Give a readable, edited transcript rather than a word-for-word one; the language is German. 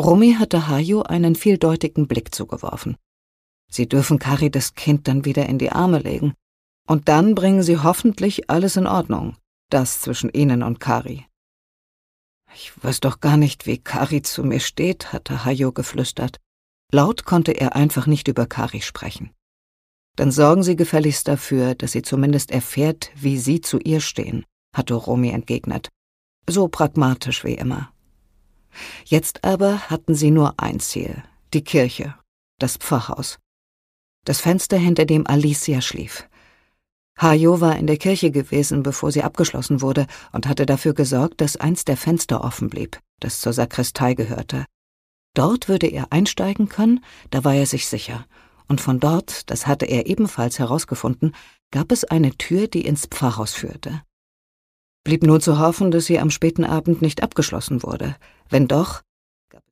Rumi hatte Hajo einen vieldeutigen Blick zugeworfen. Sie dürfen Kari das Kind dann wieder in die Arme legen. Und dann bringen sie hoffentlich alles in Ordnung, das zwischen Ihnen und Kari. »Ich weiß doch gar nicht, wie Kari zu mir steht«, hatte Hajo geflüstert. Laut konnte er einfach nicht über Kari sprechen. »Dann sorgen Sie gefälligst dafür, dass sie zumindest erfährt, wie Sie zu ihr stehen«, hatte Rumi entgegnet. So pragmatisch wie immer. Jetzt aber hatten sie nur ein Ziel, die Kirche, das Pfarrhaus. Das Fenster, hinter dem Alicia schlief. Hajo war in der Kirche gewesen, bevor sie abgeschlossen wurde, und hatte dafür gesorgt, dass eins der Fenster offen blieb, das zur Sakristei gehörte. Dort würde er einsteigen können, da war er sich sicher. Und von dort, das hatte er ebenfalls herausgefunden, gab es eine Tür, die ins Pfarrhaus führte. Blieb nur zu hoffen, dass sie am späten Abend nicht abgeschlossen wurde. Wenn doch,